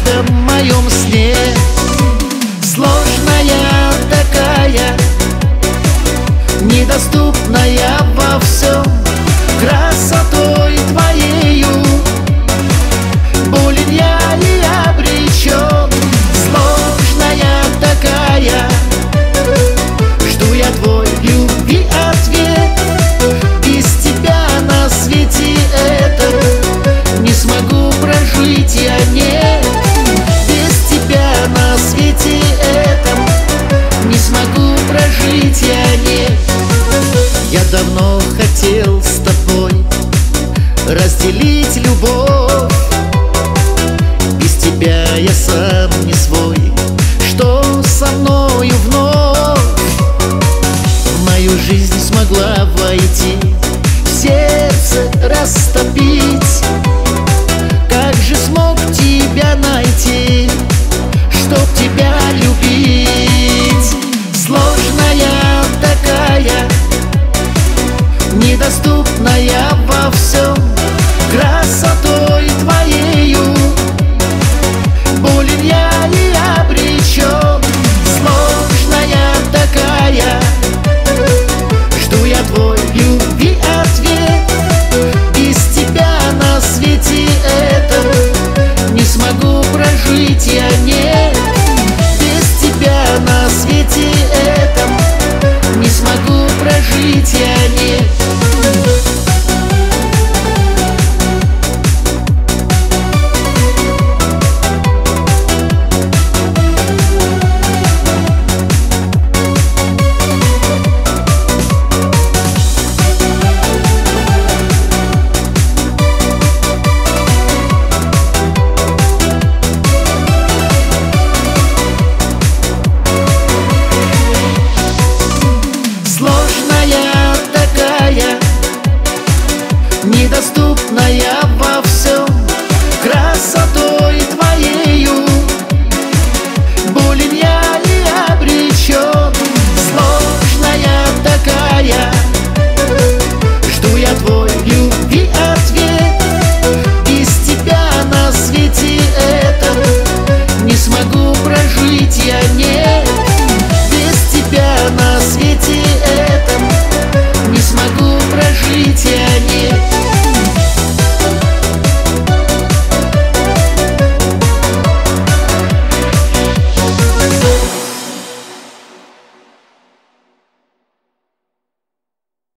этом моем сне. Сложная такая, недоступная во всем, красотой твоею болен я и обречен. Сложная такая, жду я твой любви ответ. Без тебя на свете этом не смогу прожить я, нет. Без тебя на свете этом не смогу прожить я, нет. Я давно хотел с тобой разделить любовь. Без тебя я сам не свой. Что со мною вновь в мою жизнь смогла войти?